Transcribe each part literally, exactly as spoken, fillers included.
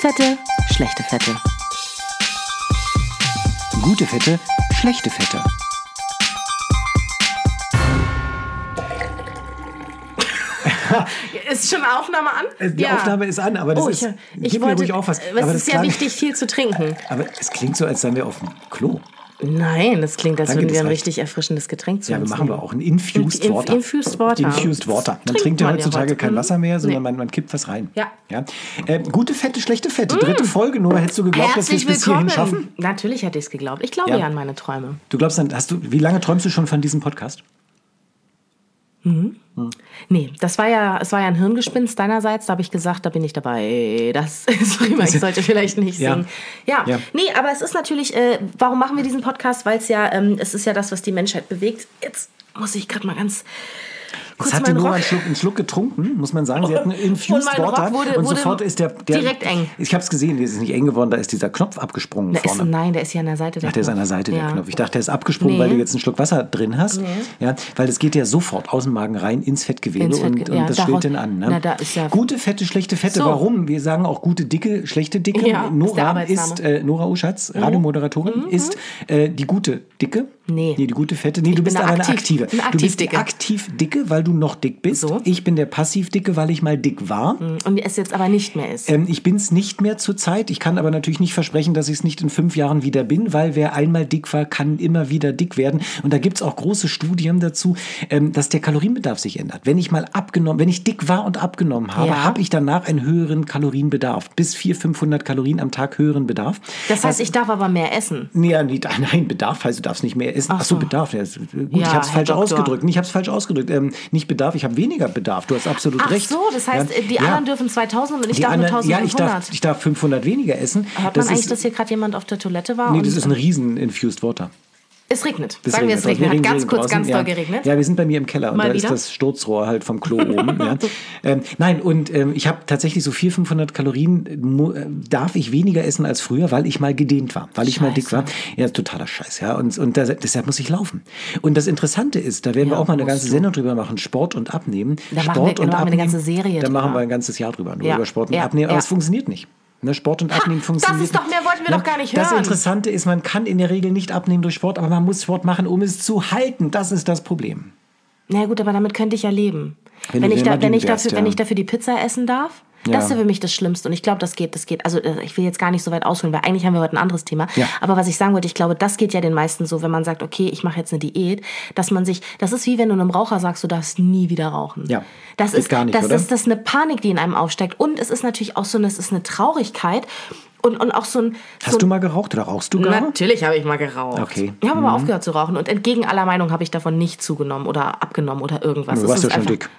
Fette, schlechte Fette. Gute Fette, schlechte Fette. Ist schon Aufnahme an? Die ja. Aufnahme ist an, aber das oh, ist... Ich, gib ich wollte, mir ruhig auch was. Es aber ist das ja klang, wichtig, viel zu trinken. Aber es klingt so, als seien wir auf dem Klo. Nein, das klingt, als Danke, würden wir das ein reicht. richtig erfrischendes Getränk zu Ja, wir uns machen wir nehmen. auch ein Infused Inf- Water. Infused Water. Infused Water. Man Trinkt trinkt ja man ja heutzutage heute. kein Wasser mehr, sondern Nee. man, man kippt was rein. Ja. ja? Äh, gute Fette, schlechte Fette. Dritte Folge. Nora, hättest du geglaubt, dass wir es Herzlich bis hierhin willkommen. schaffen? Natürlich hätte ich es geglaubt. Ich glaube Ja. ja an meine Träume. Du glaubst dann, hast du, wie lange träumst du schon von diesem Podcast? Mhm. Hm. Nee, das war ja, es war ja ein Hirngespinst deinerseits, da habe ich gesagt, da bin ich dabei. Das ist prima, ich sollte vielleicht nicht Ja. singen. Ja. Ja. Nee, aber es ist natürlich, äh, warum machen wir diesen Podcast? Weil es ja, ähm, es ist ja das, was die Menschheit bewegt. Jetzt muss ich gerade mal ganz kurz Jetzt hat die meinen Nora Rock... einen Schluck, einen Schluck getrunken, muss man sagen. Sie hat einen Infused Und mein Water Rock wurde- und wurde sofort ist der, der direkt eng. Ich habe es gesehen, der ist nicht eng geworden, da ist dieser Knopf abgesprungen Der ist, vorne. nein, der ist hier an der Seite der Ach, der ist an der Knopf. Seite, der Ja. Knopf. Ich dachte, der ist abgesprungen, Nee. weil du jetzt einen Schluck Wasser drin hast. Nee. Ja, weil das geht ja sofort aus dem Magen rein ins Fettgewebe Ins Fett- und, und ja, das daraus- schwillt dann an. Ne? na, da ist ja- Gute Fette, schlechte Fette. So. Warum? Wir sagen auch gute Dicke, schlechte Dicke. Ja, ist der Nora Arbeitsname. ist, äh, Nora Uschatz, Radiomoderatorin, ist äh, die gute Dicke. Nee. Nee, die gute Fette. Nee, du bin bist eine aber eine aktiv- Aktive. eine Du bist die Aktivdicke. Aktivdicke, weil du noch dick bist. So. Ich bin der Passivdicke, weil ich mal dick war. Und es jetzt aber nicht mehr ist. Ähm, ich bin es nicht mehr zur Zeit. Ich kann aber natürlich nicht versprechen, dass ich es nicht in fünf Jahren wieder bin, weil wer einmal dick war, kann immer wieder dick werden. Und da gibt es auch große Studien dazu, ähm, dass der Kalorienbedarf sich ändert. Wenn ich mal abgenommen, wenn ich dick war und abgenommen habe, Ja. habe ich danach einen höheren Kalorienbedarf. Bis vierhundert, fünfhundert Kalorien am Tag höheren Bedarf. Das heißt, ich darf aber mehr essen. Nee, ja, nee, nein, Bedarf heißt, du darfst nicht mehr essen. Ach Ach so, so. Bedarf. Ja, ist, gut, Ja, ich habe es Herr falsch Doktor. ausgedrückt. Nee, ich habe es falsch ausgedrückt. Ähm, nicht Bedarf, ich habe weniger Bedarf. Du hast absolut Ach recht. so, das heißt, Ja, die ja. anderen dürfen zweitausend und ich Die darf nur anderen- Ja, ich eintausendfünfhundert. darf, ich darf fünfhundert weniger essen. Hört Das man eigentlich, ist, dass hier gerade jemand auf der Toilette war? Nee, und das ist ein riesen Infused Water. Es regnet. Das Sagen wir, es regnet. draußen. Hat ganz regnet kurz, draußen. ganz ja. doll geregnet. Ja, wir sind bei mir im Keller und Mal da wieder? ist das Sturzrohr halt vom Klo oben. Ja. Ähm, nein, und ähm, ich habe tatsächlich so vierhundert, fünfhundert Kalorien, äh, mu- äh, darf ich weniger essen als früher, weil ich mal gedehnt war, weil ich mal dick war. Ja, totaler Scheiß. Ja. Und, und das, deshalb muss ich laufen. Und das Interessante ist, da werden wir Ja, auch mal eine musst ganze du. Sendung drüber machen, Sport und Abnehmen. Da machen Sport wir- da machen wir eine ganze Serie Da machen drüber. wir ein ganzes Jahr drüber, nur Ja, über Sport und ja, Abnehmen. Aber ja. es funktioniert nicht. Ne, Sport und Abnehmen funktioniert das ist doch- nicht. mehr wollten wir Na, doch gar nicht Das hören. Interessante ist, man kann in der Regel nicht abnehmen durch Sport, aber man muss Sport machen, um es zu halten. Das ist das Problem. Na gut, aber damit könnte ich ja leben. Wenn Wenn, du ich, immer da, wenn, dünn ich wärst, dafür, ja. wenn ich dafür die Pizza essen darf, Ja. das ist für mich das Schlimmste. Und ich glaube, das geht, das geht. Also äh, ich will jetzt gar nicht so weit ausholen, weil eigentlich haben wir heute ein anderes Thema. Ja. Aber was ich sagen wollte, ich glaube, das geht ja den meisten so, wenn man sagt, okay, ich mache jetzt eine Diät, dass man sich, das ist wie wenn du einem Raucher sagst, du darfst nie wieder rauchen. Ja. Das Geht ist gar nicht, das oder? ist das ist eine Panik, die in einem aufsteigt. Und es ist natürlich auch so eine, es ist eine Traurigkeit und, und auch so ein. Hast so du ein, mal geraucht oder rauchst du gar? Natürlich habe ich mal geraucht. Okay. Ich habe aber aufgehört zu rauchen und entgegen aller Meinung habe ich davon nicht zugenommen oder abgenommen oder irgendwas. Du Es warst ist ja schon einfach- dick.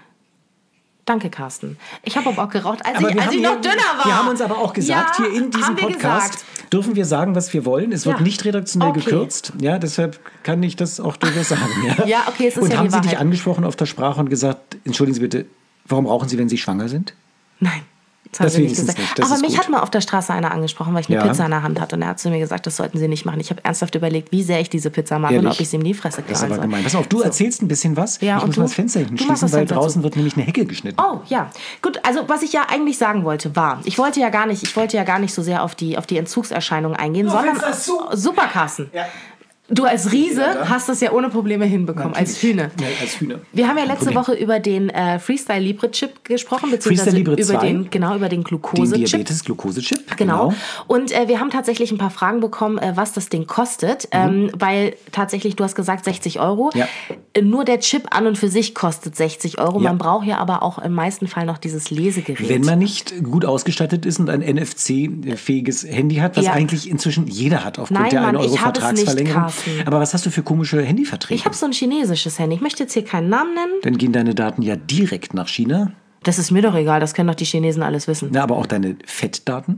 Danke, Carsten. Ich habe aber auch geraucht, als Aber ich, wir als haben, ich hier, noch dünner war. wir haben uns aber auch gesagt, Ja, hier in diesem haben wir Podcast gesagt. dürfen wir sagen, was wir wollen. Es wird Ja. nicht redaktionell Okay. gekürzt. Ja, deshalb kann ich das auch durchaus sagen. Ja, Ja, okay, es ist und ja haben die Sie dich Wahrheit. angesprochen auf der Sprache und gesagt, entschuldigen Sie bitte, warum rauchen Sie, wenn Sie schwanger sind? Nein. Das haben Das sie nicht wenigstens gesagt. nicht, das Aber ist mich gut. hat mal auf der Straße einer angesprochen, weil ich eine Ja. Pizza in der Hand hatte. Und er hat zu mir gesagt, das sollten Sie nicht machen. Ich habe ernsthaft überlegt, wie sehr ich diese Pizza mag und Ehrlich? ob ich sie ihm in die Fresse knallen Das ist aber soll. gemein. Pass auf, du So. erzählst ein bisschen was. Ja, ich und muss du? mal das Fenster hinten Du machst schließen, das weil Fenster draußen zu. wird nämlich eine Hecke geschnitten. Oh, ja. Gut, also was ich ja eigentlich sagen wollte, war, ich wollte ja gar nicht, ich wollte ja gar nicht so sehr auf die, auf die Entzugserscheinungen eingehen, sondern Fenster ist zu. super, Carsten. Ja. Du als Riese Ja, da. hast das ja ohne Probleme hinbekommen, als Hühne. Ja, als Hühner. Wir haben ja Kein letzte Problem. Woche über den äh, Freestyle Libre Chip gesprochen, beziehungsweise Freestyle Libre über zwei. den, genau, über den Den Glukose-Chip. Diabetes-Glukose-Chip. Genau. Und äh, wir haben tatsächlich ein paar Fragen bekommen, äh, was das Ding kostet, ähm, weil tatsächlich, du hast gesagt sechzig Euro. Ja. Äh, Nur der Chip an und für sich kostet sechzig Euro. Ja. Man braucht ja aber auch im meisten Fall noch dieses Lesegerät. Wenn man nicht gut ausgestattet ist und ein N F C-fähiges Handy hat, was Ja. eigentlich inzwischen jeder hat aufgrund Nein, der Mann, ein Euro ich habe es nicht, Vertragsverlängerung. Carsten. Aber was hast du für komische Handyverträge? Ich habe so ein chinesisches Handy. Ich möchte jetzt hier keinen Namen nennen. Dann gehen deine Daten ja direkt nach China. Das ist mir doch egal, das können doch die Chinesen alles wissen. Na, aber auch deine Fettdaten.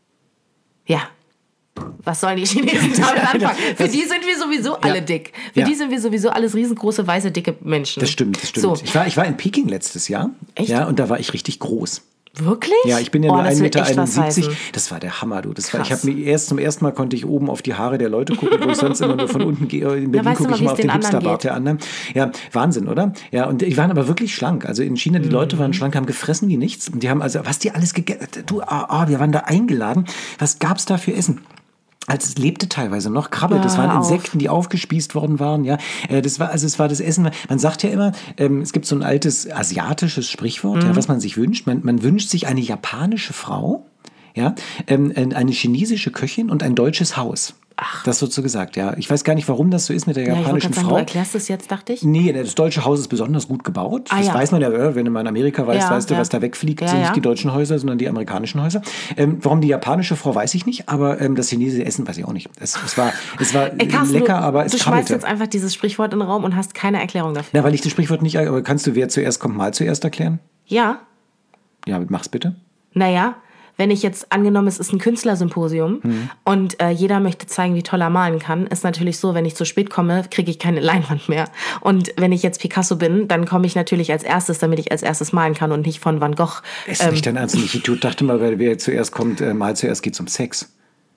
Ja. Was sollen die Chinesen damit anfangen? Für die sind wir sowieso alle dick. Für Ja. die sind wir sowieso alles riesengroße, weiße, dicke Menschen. Das stimmt, das stimmt. So. Ich, war, ich war in Peking letztes Jahr. Echt? Ja, und da war ich richtig groß. Wirklich? Ja, ich bin ja oh, nur das ein wird Meter echt was einundsiebzig. heißen. Das war der Hammer, du. Das war, Krass. ich habe mir erst zum ersten Mal konnte ich oben auf die Haare der Leute gucken, wo ich sonst immer nur von unten gehe. In Berlin weißt du gucke mal, ich wie mal es auf den den anderen Hipsterbart geht. der anderen. Ja, Wahnsinn, oder? Ja, und die waren aber wirklich schlank. Also in China, die Leute waren schlank, haben gefressen wie nichts. Und die haben also, was die alles gegessen, du, ah, ah, wir waren da eingeladen. Was gab's da für Essen? Als es lebte teilweise noch Krabbe, das waren Hör auf. Insekten, die aufgespießt worden waren, ja. Äh, Das war, also es war das Essen. Man sagt ja immer, ähm, es gibt so ein altes asiatisches Sprichwort, Mhm. ja, was man sich wünscht. Man, man wünscht sich eine japanische Frau, ja, ähm, eine chinesische Köchin und ein deutsches Haus. Ach. Das wird so gesagt, ja. Ich weiß gar nicht, warum das so ist mit der Ja, ich wollte japanischen gerade sagen, Frau. du erklärst es jetzt, dachte ich. Nee, das deutsche Haus ist besonders gut gebaut. Ah, das ja. weiß man ja, wenn du mal in Amerika weißt, Ja, weißt du, ja. was da wegfliegt, Ja, sind ja. nicht die deutschen Häuser, sondern die amerikanischen Häuser. Ähm, warum die japanische Frau, weiß ich nicht, aber ähm, das chinesische Essen weiß ich auch nicht. Es, es war, es war Ey, Carsten, lecker, du, aber es du schmeißt krabbelte. jetzt einfach dieses Sprichwort in den Raum und hast keine Erklärung dafür. Na, weil ich das Sprichwort nicht, aber kannst du, wer zuerst kommt, mal zuerst erklären? Ja, Ja, mach's bitte. naja, wenn ich jetzt angenommen, es ist ein Künstlersymposium Mhm. und äh, jeder möchte zeigen, wie toll er malen kann, ist natürlich so, wenn ich zu spät komme, kriege ich keine Leinwand mehr. Und wenn ich jetzt Picasso bin, dann komme ich natürlich als erstes, damit ich als erstes malen kann und nicht von Van Gogh. Ist Ähm, nicht dein Ernst. Ich dachte mal, wer, wer zuerst kommt, äh, mal zuerst geht's um Sex.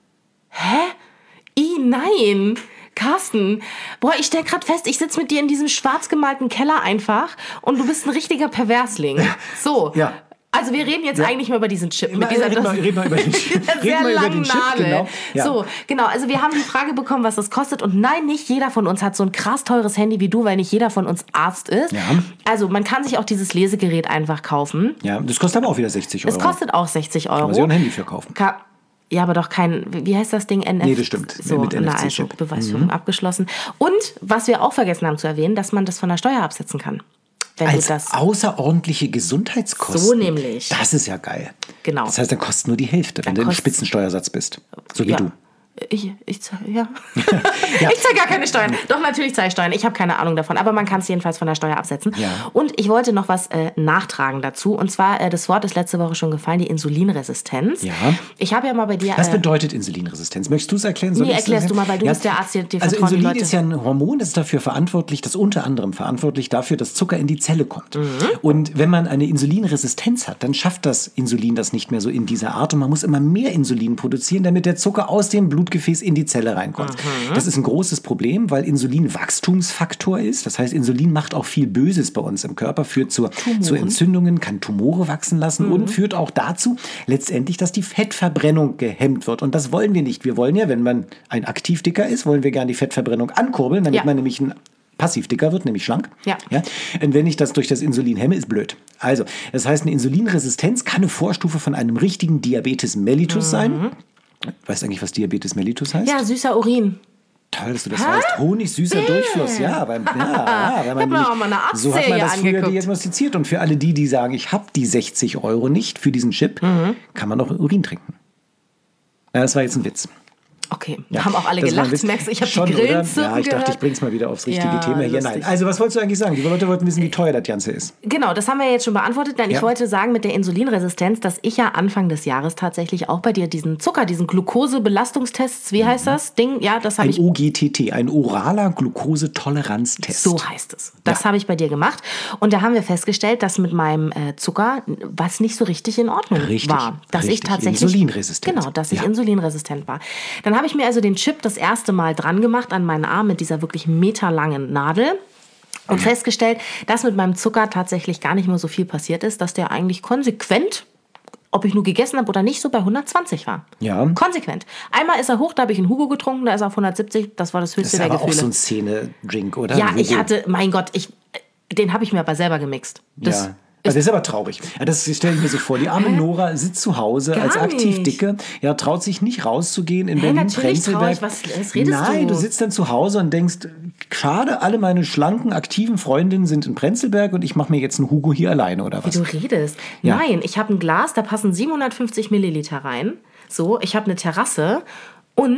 I, nein. Carsten, boah, ich stell grad fest, ich sitze mit dir in diesem schwarz gemalten Keller einfach und du bist ein richtiger Perversling. So. Ja. Also wir reden jetzt eigentlich mal über diesen Chip. Mit Mal, dieser, red mal- red mal über den Chip. dieser Red sehr mal über langen den Chip, Nadel. genau. Ja. So, genau. Also wir haben die Frage bekommen, was das kostet. Und nein, nicht jeder von uns hat so ein krass teures Handy wie du, weil nicht jeder von uns Arzt ist. Ja. Also man kann sich auch dieses Lesegerät einfach kaufen. Ja, das kostet aber auch wieder sechzig Euro. Es kostet auch sechzig Euro. Kann man sich auch ein Handy für kaufen. Ka Ja, aber doch kein, wie heißt das Ding? N F? Nee, das stimmt. So, Mit na, N F C-Chip. also Beweisführung abgeschlossen. Und was wir auch vergessen haben zu erwähnen, dass man das von der Steuer absetzen kann. Wenn Als du das. außerordentliche Gesundheitskosten. So nämlich. Das ist ja geil. Genau. Das heißt, dann kostet nur die Hälfte, wenn Dann du im kostet- Spitzensteuersatz bist. So wie ja. du. Ich, ich zahle, ja. Ich zahle gar keine Steuern. Doch, natürlich zahle ich Steuern. Ich habe keine Ahnung davon, aber man kann es jedenfalls von der Steuer absetzen. Ja. Und ich wollte noch was äh, nachtragen dazu. Und zwar, äh, das Wort ist letzte Woche schon gefallen, die Insulinresistenz. Ja. Ich habe ja mal bei dir... Was äh, bedeutet Insulinresistenz? Möchtest du es erklären? Soll Nee, ich es erklärst du erklären? mal, weil du bist der Arzt, dir- dir Also vertrauen die Insulin Leute. ist ja ein Hormon, das ist dafür verantwortlich, das unter anderem verantwortlich dafür, dass Zucker in die Zelle kommt. Mhm. Und wenn man eine Insulinresistenz hat, dann schafft das Insulin das nicht mehr so in dieser Art und man muss immer mehr Insulin produzieren, damit der Zucker aus dem Blutgefäß in die Zelle reinkommt. Mhm. Das ist ein großes Problem, weil Insulin Wachstumsfaktor ist. Das heißt, Insulin macht auch viel Böses bei uns im Körper, führt zu, zu Entzündungen, kann Tumore wachsen lassen Mhm. und führt auch dazu letztendlich, dass die Fettverbrennung gehemmt wird. Und das wollen wir nicht. Wir wollen ja, wenn man ein Aktivdicker ist, wollen wir gerne die Fettverbrennung ankurbeln, damit Ja. man nämlich ein Passivdicker wird, nämlich schlank. Ja. Ja. Und wenn ich das durch das Insulin hemme, ist blöd. Also, das heißt, eine Insulinresistenz kann eine Vorstufe von einem richtigen Diabetes mellitus sein. Weißt du eigentlich, was Diabetes mellitus heißt? Ja, süßer Urin. Toll, dass du das weißt. Honigsüßer Durchfluss, ja. Weil, ja, ja, weil man Ich hab mir nämlich- auch mal eine so hat man Arztserie das früher angeguckt. diagnostiziert. Und für alle die, die sagen, ich habe die sechzig Euro nicht für diesen Chip, Mhm. kann man auch Urin trinken. Ja, das war jetzt ein Witz. Okay, Ja, haben auch alle das war ein gelacht. Witz. Merkst du, ich habe Schon, die oder? Grillenzirpen Ja, ich dachte, gehört. ich bring's mal wieder aufs richtige Ja, Thema hier. lustig. Nein. Also, was wolltest du eigentlich sagen? Die Leute wollten wissen, wie teuer das Ganze ist. Genau, das haben wir jetzt schon beantwortet. Nein, Ja. ich wollte sagen mit der Insulinresistenz, dass ich ja Anfang des Jahres tatsächlich auch bei dir diesen Zucker, diesen Glukosebelastungstests, wie heißt das Ding? Ja, das habe Ein ich. O G T T, ein oraler Glukosetoleranztest. So heißt es. Das Ja. habe ich bei dir gemacht. Und da haben wir festgestellt, dass mit meinem äh, Zucker was nicht so richtig in Ordnung Richtig, war. Dass ich richtig. tatsächlich. Insulinresistent. Genau, dass ich Ja. insulinresistent war. Dann habe ich mir also den Chip das erste Mal dran gemacht an meinen Arm mit dieser wirklich meterlangen Nadel. Und festgestellt, dass mit meinem Zucker tatsächlich gar nicht mehr so viel passiert ist, dass der eigentlich konsequent, ob ich nur gegessen habe oder nicht, so bei hundertzwanzig war. Ja. Konsequent. Einmal ist er hoch, da habe ich einen Hugo getrunken, da ist er auf hundertsiebzig, das war das Das höchste ist der aber auch Gefühle. so ein Szene-Drink, oder? Ja, ich Hugo. hatte, mein Gott, ich, den habe ich mir aber selber gemixt. Das ja. Also das ist aber traurig. Ja, das stelle ich mir so vor. Die arme Nora sitzt zu Hause Gar als aktiv nicht. Dicke, ja, traut sich nicht rauszugehen in Hä, Berlin, natürlich trau Prenzlberg. ich. Was- was redest Nein, du? du sitzt dann zu Hause und denkst, schade, alle meine schlanken, aktiven Freundinnen sind in Prenzlberg und ich mache mir jetzt einen Hugo hier alleine, oder Wie was? du redest. Ja. Nein, ich habe ein Glas, da passen siebenhundertfünfzig Milliliter rein. So, ich habe eine Terrasse und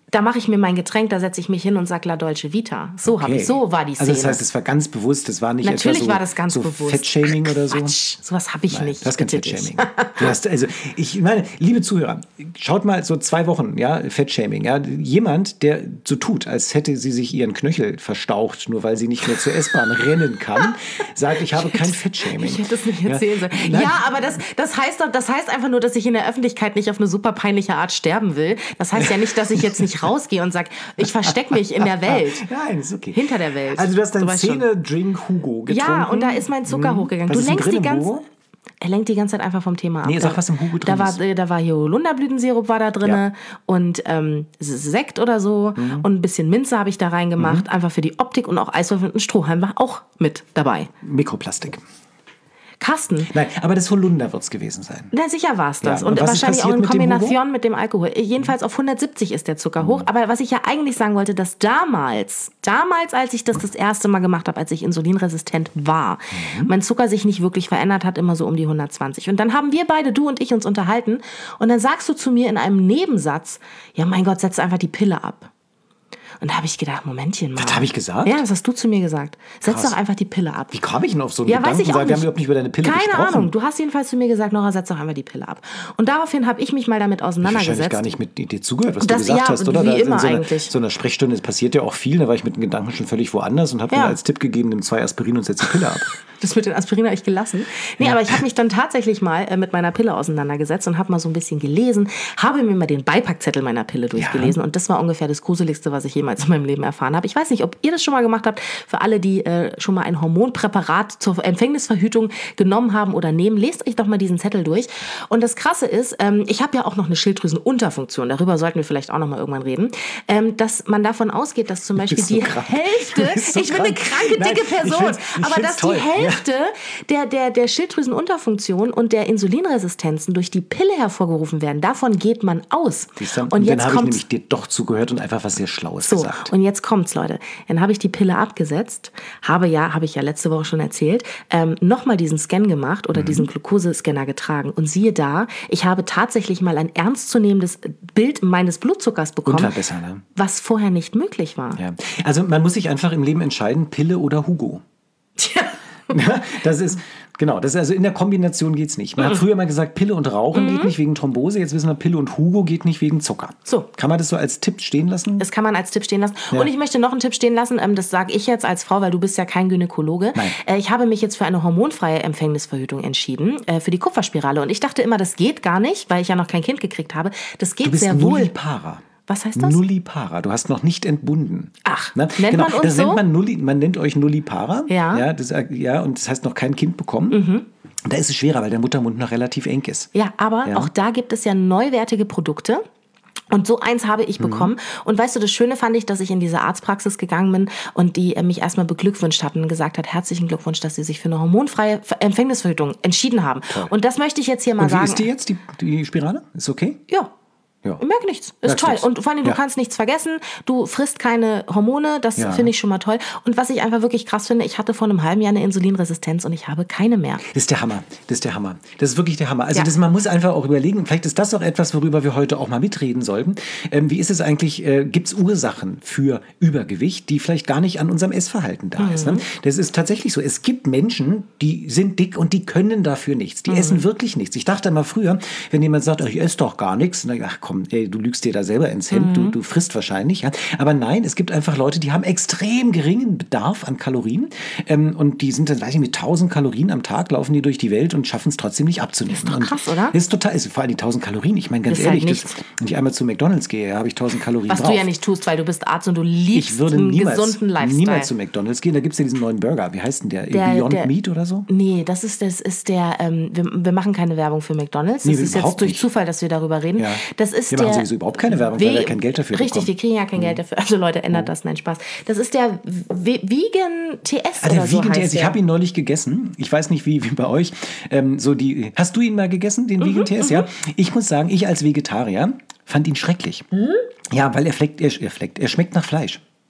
da mache ich mir mein Getränk, da setze ich mich hin und sage La Dolce Vita. So Okay. habe ich, so war die Szene. Also das heißt, es war ganz bewusst, das war nicht Natürlich etwa so, war das ganz so bewusst. Fettshaming Ach, oder so. Quatsch, sowas habe ich Nein, nicht. das ist kein bitte dich. Fettshaming. Du hast, also, ich meine, liebe Zuhörer, schaut mal so zwei Wochen, ja, Fettshaming, ja. Jemand, der so tut, als hätte sie sich ihren Knöchel verstaucht, nur weil sie nicht mehr zur S-Bahn rennen kann, sagt, ich habe kein Fettshaming. Ich hätte es nicht erzählen sollen. Nein. Ja, aber das, das heißt doch, das heißt einfach nur, dass ich in der Öffentlichkeit nicht auf eine super peinliche Art sterben will. Das heißt ja nicht, dass ich jetzt nicht rausgehe und sage, ich verstecke mich in der Welt. Nein, ist okay. Hinter der Welt. Also du hast deinen weißt schon. Szene-Drink Hugo getrunken. Ja, und da ist mein Zucker hochgegangen. Was Du ist denn lenkst drin die im ganze Hugo? Er lenkt die ganze Zeit einfach vom Thema ab. Nee, sag, was im Hugo drin da war, ist. äh, Da war hier Holunderblütensirup war da drin Ja. und ähm, Sekt oder so Mhm. und ein bisschen Minze habe ich da reingemacht. Mhm. Einfach für die Optik und auch Eiswürfel und ein Strohhalm war auch mit dabei. Mikroplastik. Carsten. Nein, aber das Holunder wird es gewesen sein. Na, sicher war es das. Ja, und und was ist wahrscheinlich auch passiert in mit dem Kombination mit dem Alkohol. Jedenfalls auf hundertsiebzig ist der Zucker hoch. Aber was ich ja eigentlich sagen wollte, dass damals, damals, als ich das das erste Mal gemacht habe, als ich insulinresistent war, Mhm. mein Zucker sich nicht wirklich verändert hat, immer so um die hundertzwanzig. Und dann haben wir beide, du und ich, uns unterhalten. Und dann sagst du zu mir in einem Nebensatz, ja mein Gott, setz einfach die Pille ab. Und da habe ich gedacht, Momentchen mal. Das habe ich gesagt? Ja, das hast du zu mir gesagt. Setz Krass. doch einfach die Pille ab. Wie kam ich denn auf so einen Ja, Gedanken? weiß ich auch Wir haben nicht. überhaupt nicht über deine Pille Keine gesprochen. Ahnung. Du hast jedenfalls zu mir gesagt, Nora, setz doch einmal die Pille ab. Und daraufhin habe ich mich mal damit Ich habe auseinandergesetzt. gar nicht mit dir zugehört, was Das- du gesagt ja, hast, oder? wie Da in immer so einer, eigentlich. so einer Sprechstunde, es passiert ja auch viel, da war ich mit den Gedanken schon völlig woanders und habe Ja. mir als Tipp gegeben, nimm zwei Aspirin und setz die Pille ab. Das mit den Aspirin habe ich gelassen. Nee, aber ich habe mich dann tatsächlich mal äh, mit meiner Pille auseinandergesetzt und habe mal so ein bisschen gelesen, habe mir mal den Beipackzettel meiner Pille durchgelesen und das war ungefähr das Gruseligste, was ich jemals in meinem Leben erfahren habe. Ich weiß nicht, ob ihr das schon mal gemacht habt. Für alle, die äh, schon mal ein Hormonpräparat zur Empfängnisverhütung genommen haben oder nehmen, lest euch doch mal diesen Zettel durch. Und das Krasse ist, ähm, ich habe ja auch noch eine Schilddrüsenunterfunktion, darüber sollten wir vielleicht auch noch mal irgendwann reden, ähm, dass man davon ausgeht, dass zum Beispiel bist so die krank. Hälfte, Du bist so ich bin eine krank. kranke, Nein, dicke ich Person, find's- ich aber find's dass toll. die Hälfte der, der, der Schilddrüsenunterfunktion und der Insulinresistenzen durch die Pille hervorgerufen werden. Davon geht man aus. Siehst du? Und Und dann jetzt habe ich kommt nämlich dir doch zugehört und einfach was sehr Schlaues so, gesagt. und jetzt kommt's, Leute. Dann habe ich die Pille abgesetzt, habe ja, habe ich ja letzte Woche schon erzählt, ähm, nochmal diesen Scan gemacht oder Mhm. diesen Glukosescanner getragen. Und siehe da, ich habe tatsächlich mal ein ernstzunehmendes Bild meines Blutzuckers bekommen, Und war besser, ne? was vorher nicht möglich war. Ja. Also man muss sich einfach im Leben entscheiden, Pille oder Hugo. Tja. Ja, das ist, genau, das ist also in der Kombination geht's nicht. Man hat früher mal gesagt, Pille und Rauchen geht nicht wegen Thrombose, jetzt wissen wir, Pille und Hugo geht nicht wegen Zucker. So. Kann man das so als Tipp stehen lassen? Das kann man als Tipp stehen lassen. Ja. Und ich möchte noch einen Tipp stehen lassen. Ähm, das sage ich jetzt als Frau, weil du bist ja kein Gynäkologe. Nein. Äh, ich habe mich jetzt für eine hormonfreie Empfängnisverhütung entschieden, äh, für die Kupferspirale. Und ich dachte immer, das geht gar nicht, weil ich ja noch kein Kind gekriegt habe. Das geht Du bist sehr wohl. Nullipara. Was heißt das? Nullipara. Du hast noch nicht entbunden. Ach, Na, nennt genau, man uns das so? nennt man Nulli, man nennt euch Nullipara. Ja. Ja, das, ja, und das heißt noch kein Kind bekommen. Mhm. Da ist es schwerer, weil der Muttermund noch relativ eng ist. Ja, aber Ja. auch da gibt es ja neuwertige Produkte. Und so eins habe ich bekommen. Und weißt du, das Schöne fand ich, dass ich in diese Arztpraxis gegangen bin und die äh, mich erstmal beglückwünscht hatten und gesagt hat, herzlichen Glückwunsch, dass sie sich für eine hormonfreie Ver- Empfängnisverhütung entschieden haben. Toll. Und das möchte ich jetzt hier mal Und wie sagen. ist die jetzt, die, die Spirale? Ist okay? Ja. Ja. Ich merke nichts. Ist Merkst toll. nichts. Und vor allem, du Ja. kannst nichts vergessen. Du frisst keine Hormone. Das Ja. finde ich schon mal toll. Und was ich einfach wirklich krass finde, ich hatte vor einem halben Jahr eine Insulinresistenz und ich habe keine mehr. Das ist der Hammer. Das ist der Hammer. Das ist wirklich der Hammer. Also Ja. das, man muss einfach auch überlegen, vielleicht ist das auch etwas, worüber wir heute auch mal mitreden sollten. Ähm, wie ist es eigentlich, äh, gibt es Ursachen für Übergewicht, die vielleicht gar nicht an unserem Essverhalten da ist? Mhm. Ne? Das ist tatsächlich so. Es gibt Menschen, die sind dick und die können dafür nichts. Die essen wirklich nichts. Ich dachte mal früher, wenn jemand sagt, ich esse doch gar nichts, dann, ach komm, ey, du lügst dir da selber ins Hemd, du, du frisst wahrscheinlich. Ja? Aber nein, es gibt einfach Leute, die haben extrem geringen Bedarf an Kalorien ähm, und die sind dann, weiß ich, mit tausend Kalorien am Tag laufen die durch die Welt und schaffen es trotzdem nicht abzunehmen. Ist doch Und krass, oder? Ist total, ist vor allem die tausend Kalorien. Ich meine, ganz Ist halt ehrlich, das, nichts. wenn ich einmal zu McDonald's gehe, habe ich tausend Kalorien Was drauf. du ja nicht tust, weil du bist Arzt und du liebst Ich würde einen niemals, gesunden Lifestyle. niemals zu McDonald's gehen. Da gibt es ja diesen neuen Burger. Wie heißt denn der? Der- Beyond der- Meat oder so? Nee, das ist, das ist der, ähm, wir, wir machen keine Werbung für McDonald's. Das Nee, ist überhaupt jetzt durch nicht. Zufall, dass wir darüber reden. Ja. Das ist Wir der, machen sowieso überhaupt keine Werbung, weil wir kein Geld dafür Richtig, bekommen. wir kriegen ja kein Geld dafür. Also Leute, ändert das, nein, Spaß. Das ist der V- Vegan T S Ah, oder der so Vegan T S, heißt ich der. habe ihn neulich gegessen. Ich weiß nicht, wie, wie bei euch. Ähm, so die, hast du ihn mal gegessen, den Vegan T S? Ja. Ich muss sagen, ich als Vegetarier fand ihn schrecklich. Ja, weil er fleckt, er, er fleckt, er schmeckt nach Fleisch.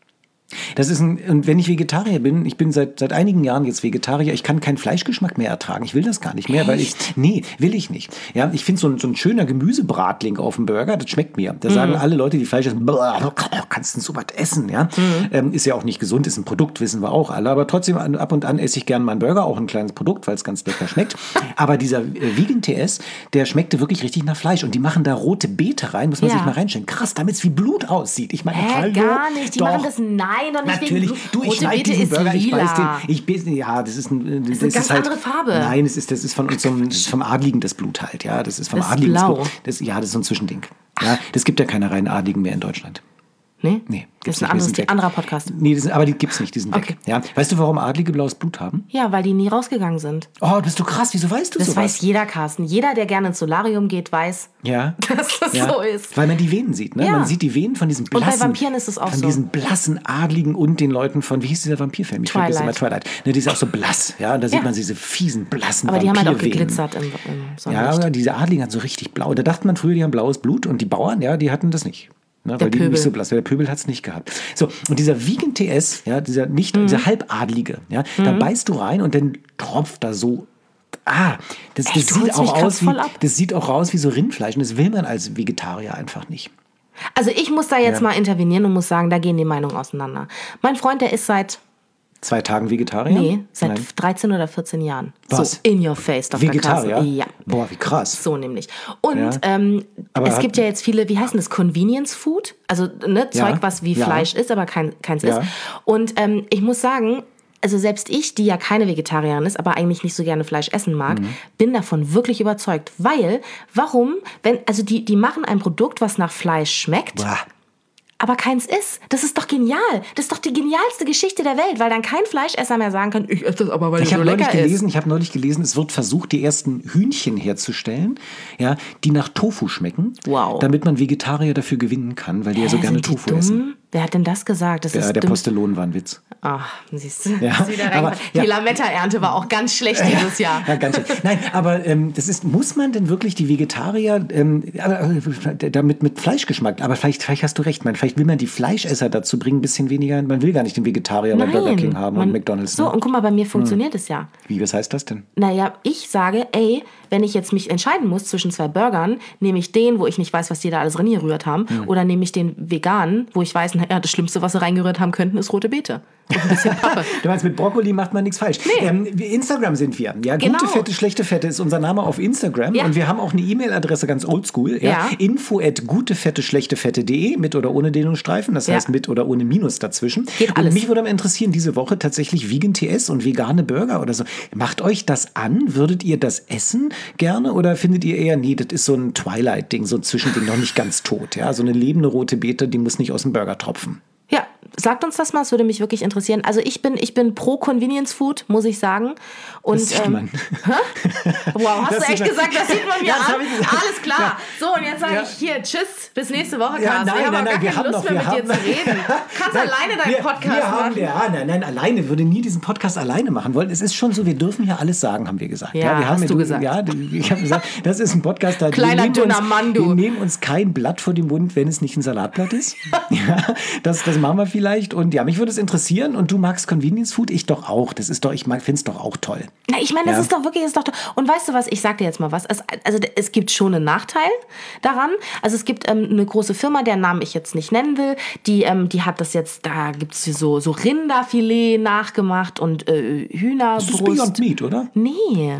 Das ist ein, und wenn ich Vegetarier bin, ich bin seit, seit einigen Jahren jetzt Vegetarier, ich kann keinen Fleischgeschmack mehr ertragen. Ich will das gar nicht mehr, Echt? weil ich, nee, will ich nicht. Ja, ich finde so ein, so ein schöner Gemüsebratling auf dem Burger, das schmeckt mir. Da mm. sagen alle Leute, die Fleisch essen, kannst du so was essen, ja. Mm. Ähm, ist ja auch nicht gesund, ist ein Produkt, wissen wir auch alle, aber trotzdem ab und an esse ich gerne mal einen Burger, auch ein kleines Produkt, weil es ganz lecker schmeckt. Aber dieser äh, Vegan T S, der schmeckte wirklich richtig nach Fleisch und die machen da rote Beete rein, muss man ja. sich mal reinstellen. Krass, damit es wie Blut aussieht. Ich meine, Hä, hallo, gar nicht, die doch. machen das, nein, doch nicht Natürlich, wegen du, ich rote schneide Beete diesen ist Burger, ich lila. weiß den, ich bin, ja, das ist, ein, das ist eine ist ganz halt, andere Farbe. Nein, das ist, das ist von unserem, das ist vom Adligen das Blut halt, ja, das ist vom Das ist Adligen blau. das Blut. Das, ja, das ist so ein Zwischending. Ja, das gibt ja keine reinen Adligen mehr in Deutschland. Nee? Nee. Das ist nicht, ein wir anderes, sind weg. anderer Podcast. Nee, das sind, aber die gibt's nicht, die sind Okay. weg. Ja. Weißt du, warum Adlige blaues Blut haben? Ja, weil die nie rausgegangen sind. Oh, bist du krass, wieso weißt du Das sowas? weiß jeder, Carsten. Jeder, der gerne ins Solarium geht, weiß, Ja. dass das Ja. so ist. Weil man die Venen sieht, ne? Ja. Man sieht die Venen von diesen bei blassen... Vampiren ist es auch Von so. diesen blassen Adligen und den Leuten von... Wie hieß dieser Vampirfilm? Ich vergesse immer Twilight. Twilight. Ne, die ist auch so blass, ja? Und da sieht Ja. man diese fiesen, blassen Aber die haben halt auch Vampirvenen. geglitzert im, im Ja, Sonnenlicht. aber diese Adligen hatten so richtig blau. Da dachte man früher, die haben blaues Blut und die Bauern, ja, die hatten das nicht. Ne, weil die Pöbel. nicht so blass, weil der Pöbel hat es nicht gehabt. So, und dieser Vegan T S, ja, dieser nicht, Mhm. dieser Halbadlige, ja, da beißt du rein und dann tropft da so. Ah, das, das Echt, du sieht holst mich auch grad aus wie, voll ab. das sieht auch aus wie so Rindfleisch und das will man als Vegetarier einfach nicht. Also ich muss da jetzt Ja. mal intervenieren und muss sagen, da gehen die Meinungen auseinander. Mein Freund, der ist seit, Zwei Tagen Vegetarier? nee, seit Nein. dreizehn oder vierzehn Jahren. Was? So in your face, Doktor Vegetarier? Carsten. Ja. Boah, wie krass. So nämlich. Und Ja. ähm, Aber es hat- gibt ja jetzt viele, wie heißt denn das, Convenience Food? Also ne, Ja. Zeug, was wie Ja. Fleisch ist, aber kein, keins Ja. ist. Und ähm, ich muss sagen, also selbst ich, die ja keine Vegetarierin ist, aber eigentlich nicht so gerne Fleisch essen mag, Mhm. bin davon wirklich überzeugt. Weil, warum, wenn, also die, die machen ein Produkt, was nach Fleisch schmeckt, Boah. aber keins ist. Das ist doch genial. Das ist doch die genialste Geschichte der Welt, weil dann kein Fleischesser mehr sagen kann, ich esse das aber, weil es Ich so habe neulich lecker ist. gelesen, ich habe neulich gelesen, es wird versucht, die ersten Hühnchen herzustellen, ja, die nach Tofu schmecken, Wow. damit man Vegetarier dafür gewinnen kann, weil die ja so Hä, gerne sind die Tofu dumm? essen. Wer hat denn das gesagt? Das Ja, ist der dumm. Postelon war ein Witz. Ach, siehst du. Ja, Ist wieder aber- reingefallen. ja. Die Lametta-Ernte war auch ganz schlecht dieses Jahr. Ja, ganz schön. Nein, aber ähm, das ist, muss man denn wirklich die Vegetarier ähm, aber, äh, damit mit Fleischgeschmack, aber vielleicht, vielleicht hast du recht, man, vielleicht will man die Fleischesser dazu bringen, ein bisschen weniger, man will gar nicht den Vegetarier bei Burger King haben man- und McDonalds. So, Ne? und guck mal, bei mir funktioniert es ja. Wie, was heißt das denn? Naja, ich sage, ey, wenn ich jetzt mich entscheiden muss zwischen zwei Burgern, nehme ich den, wo ich nicht weiß, was die da alles reingerührt haben, oder nehme ich den veganen, wo ich weiß, naja, das Schlimmste, was sie reingerührt haben könnten, ist rote Beete. Und ein bisschen Pappe. Du meinst, mit Brokkoli macht man nichts falsch. Nee. Ähm, wir- Instagram sind wir. Ja, Genau. gute Fette, schlechte Fette ist unser Name auf Instagram. Ja. Und wir haben auch eine E-Mail-Adresse, ganz oldschool. Ja. Ja. Info at gutefette-schlechtefette.de, mit oder ohne Dehnungsstreifen. Das Ja. heißt mit oder ohne Minus dazwischen. Geht Und alles. mich würde mal interessieren, diese Woche tatsächlich Vegan T S und vegane Burger oder so. Macht euch das an? Würdet ihr das essen gerne? Oder findet ihr eher, nee, das ist so ein Twilight-Ding, so ein Zwischending, noch nicht ganz tot. Ja, so eine lebende rote Beete, die muss nicht aus dem Burger tropfen. Ja, sagt uns das mal, es würde mich wirklich interessieren. Also ich bin, ich bin pro Convenience Food, muss ich sagen. Und, Das sieht ähm, man. Wow, hast Das du sieht echt man. gesagt, das sieht man mir Ja, das an? hab ich gesagt. Alles klar. Ja. So, und jetzt sage Ja. ich hier, tschüss, bis nächste Woche, Ja, Carsten. nein, ich habe nein, auch nein, gar wir keine haben Lust noch- mehr wir mit dir haben- zu reden. Kannst Nein, alleine deinen wir, Podcast wir haben, machen. Ja, nein, nein, alleine würde nie diesen Podcast alleine machen wollen. Es ist schon so, wir dürfen hier alles sagen, haben wir gesagt. Ja, wir haben hast du gesagt. Ja, ich habe gesagt, das ist ein Podcast, da Kleiner, wir nehmen dünner uns, Mann, du. Wir nehmen uns kein Blatt vor den Mund, wenn es nicht ein Salatblatt ist. Ja, das, das machen wir vielleicht. Und ja, mich würde es interessieren. Und du magst Convenience Food? Ich doch auch. Das ist doch, ich finde es doch auch toll. Na, ich meine, das Ja. ist doch wirklich, das ist doch. Und weißt du was? Ich sag dir jetzt mal was. Es, also es gibt schon einen Nachteil daran. Also es gibt ähm, eine große Firma, deren Namen ich jetzt nicht nennen will. Die, ähm, die hat das jetzt. Da gibt es so so Rinderfilet nachgemacht und äh, Hühnerbrust. Das ist Beyond Meat, oder? Nee.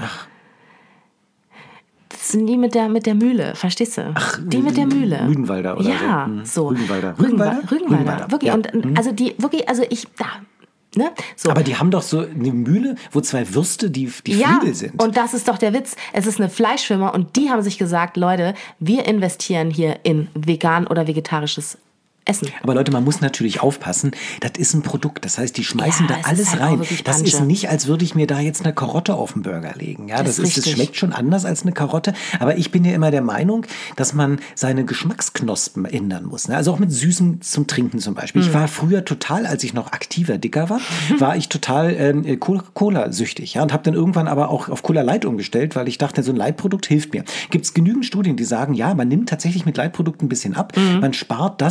Das sind die mit der, mit der Mühle, verstehst du? Ach, die mit der Mühle. Rügenwalder oder ja, so. Hm. so. Rügenwalder. Rügenwalder. Rügenwalder? Rügenwalder. Rügenwalder. Wirklich. Ja. Und also die, wirklich, also ich, da, ne? So. Aber die haben doch so eine Mühle, wo zwei Würste die, die Ja, Flügel sind. und das ist doch der Witz. Es ist eine Fleischfirma und die haben sich gesagt, Leute, wir investieren hier in vegan oder vegetarisches Essen. Aber Leute, man muss natürlich aufpassen, das ist ein Produkt. Das heißt, die schmeißen Ja, da es ist alles halt auch rein. wirklich Das Pansche. ist nicht, als würde ich mir da jetzt eine Karotte auf den Burger legen. Ja, Das das, ist ist, das richtig. schmeckt schon anders als eine Karotte. Aber ich bin ja immer der Meinung, dass man seine Geschmacksknospen ändern muss. Ne? Also auch mit Süßen zum Trinken zum Beispiel. Hm. Ich war früher total, als ich noch aktiver, dicker war, war ich total ähm, Cola-süchtig. Ja? Und habe dann irgendwann aber auch auf Cola Light umgestellt, weil ich dachte, so ein Light-Produkt hilft mir. Gibt es genügend Studien, die sagen, ja, man nimmt tatsächlich mit Light-Produkten ein bisschen ab. Mhm. Man spart das tatsächlich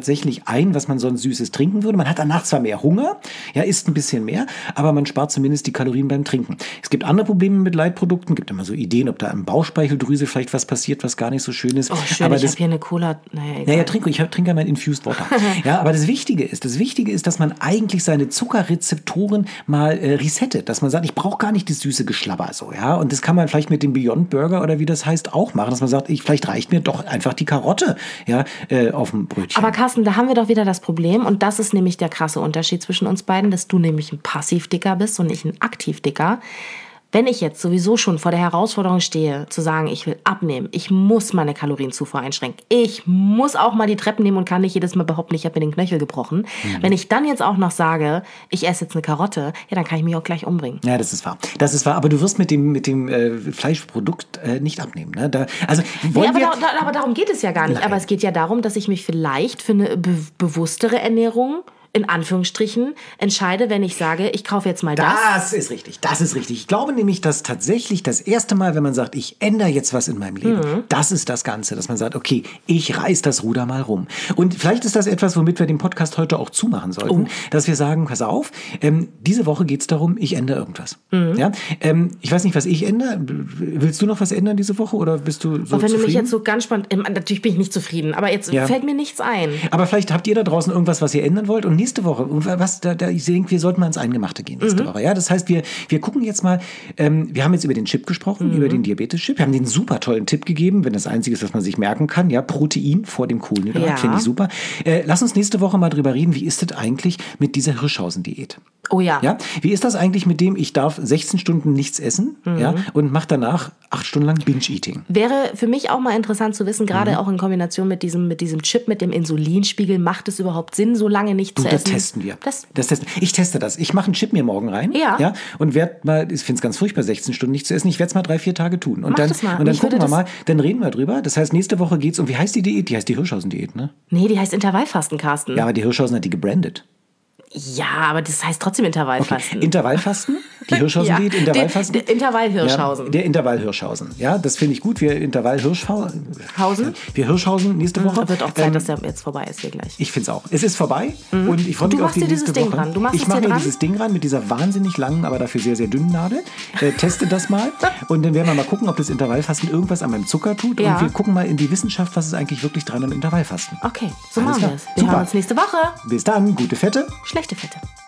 tatsächlich ein, was man sonst Süßes trinken würde. Man hat danach zwar mehr Hunger, ja, isst ein bisschen mehr, aber man spart zumindest die Kalorien beim Trinken. Es gibt andere Probleme mit Leitprodukten, gibt immer so Ideen, ob da im Bauchspeicheldrüse vielleicht was passiert, was gar nicht so schön ist. Oh, schön, aber ich habe hier eine Cola. Naja, egal. Naja, trink, ich trinke ja mein Infused Water. Ja, aber das Wichtige ist, das Wichtige ist, dass man eigentlich seine Zuckerrezeptoren mal äh, resettet, dass man sagt, ich brauche gar nicht das süße Geschlabber so, ja, und das kann man vielleicht mit dem Beyond Burger oder wie das heißt auch machen, dass man sagt, ich, vielleicht reicht mir doch einfach die Karotte, ja, äh, auf dem Brötchen. Aber Carsten, da haben wir doch wieder das Problem und das ist nämlich der krasse Unterschied zwischen uns beiden, dass du nämlich ein Passivdicker bist und ich ein Aktivdicker. Wenn ich jetzt sowieso schon vor der Herausforderung stehe, zu sagen, ich will abnehmen, ich muss meine Kalorienzufuhr einschränken, ich muss auch mal die Treppen nehmen und kann nicht jedes Mal behaupten, ich habe mir den Knöchel gebrochen. Mhm. Wenn ich dann jetzt auch noch sage, ich esse jetzt eine Karotte, ja, dann kann ich mich auch gleich umbringen. Ja, das ist wahr. Das ist wahr, aber du wirst mit dem, mit dem äh, Fleischprodukt äh, nicht abnehmen. Ne? Da, also, nee, aber, da, da, aber darum geht es ja gar nicht. Nein. Aber es geht ja darum, dass ich mich vielleicht für eine be- bewusstere Ernährung in Anführungsstrichen entscheide, wenn ich sage, ich kaufe jetzt mal das. Das ist richtig, das ist richtig. Ich glaube nämlich, dass tatsächlich das erste Mal, wenn man sagt, ich ändere jetzt was in meinem Leben, mhm. das ist das Ganze, dass man sagt, okay, ich reiß das Ruder mal rum. Und vielleicht ist das etwas, womit wir den Podcast heute auch zumachen sollten, oh. dass wir sagen, pass auf, ähm, diese Woche geht es darum, ich ändere irgendwas. Mhm. Ja? Ähm, ich weiß nicht, was ich ändere. Willst du noch was ändern diese Woche oder bist du so aber wenn zufrieden? du mich jetzt so ganz spannend, natürlich bin ich nicht zufrieden, aber jetzt ja. fällt mir nichts ein. Aber vielleicht habt ihr da draußen irgendwas, was ihr ändern wollt und nächste Woche, und was, da, da, ich denke, wir sollten mal ins Eingemachte gehen nächste mhm. Woche. Ja, das heißt, wir, wir gucken jetzt mal, ähm, wir haben jetzt über den Chip gesprochen, mhm. über den Diabetes-Chip. Wir haben den super tollen Tipp gegeben, wenn das Einzige ist, was man sich merken kann, ja, Protein vor dem Kohlenhydrat, ja. finde ich super. Äh, lass uns nächste Woche mal drüber reden, wie ist das eigentlich mit dieser Hirschhausen-Diät? Oh ja. ja. Wie ist das eigentlich mit dem, ich darf sechzehn Stunden nichts essen mhm. ja, und mache danach acht Stunden lang Binge-Eating? Wäre für mich auch mal interessant zu wissen, gerade mhm. auch in Kombination mit diesem, mit diesem Chip, mit dem Insulinspiegel, macht es überhaupt Sinn, so lange nicht du, zu das essen? Testen wir. Das, das testen. Ich teste das. Ich mache einen Chip mir morgen rein ja. Ja, und werde mal, ich finde es ganz furchtbar, sechzehn Stunden nicht zu essen. Ich werde es mal drei, vier Tage tun. Und Mach dann, das mal. Und dann gucken wir mal, dann reden wir drüber. Das heißt, nächste Woche geht's um, wie heißt die Diät? Die heißt die Hirschhausen-Diät, ne? Nee, die heißt Intervallfasten, Carsten. Ja, aber die Hirschhausen hat die gebrandet. Ja, aber das heißt trotzdem Intervallfasten. Okay. Intervallfasten? Die Hirschhausen-Diät, ja, Intervallfasten? Der, der Intervall-Hirschhausen. Ja, der Intervall-Hirschhausen. Ja, das finde ich gut. Wir Intervall-Hirschhausen. Wir Hirschhausen nächste Woche. Mhm, wird auch Zeit, ähm, dass der jetzt vorbei ist hier gleich. Ich finde es auch. Es ist vorbei mhm. und ich freue mich du auf die nächste Ding Woche. Dran. Du machst ich mache mir dieses Ding ran mit dieser wahnsinnig langen, aber dafür sehr, sehr dünnen Nadel. Äh, teste das mal und dann werden wir mal gucken, ob das Intervallfasten irgendwas an meinem Zucker tut. Ja. Und wir gucken mal in die Wissenschaft, was ist eigentlich wirklich dran am Intervallfasten. Okay, so Alles machen wir es. Wir Super. hören uns nächste Woche. Bis dann. Gute Fette. Schlechte Fette.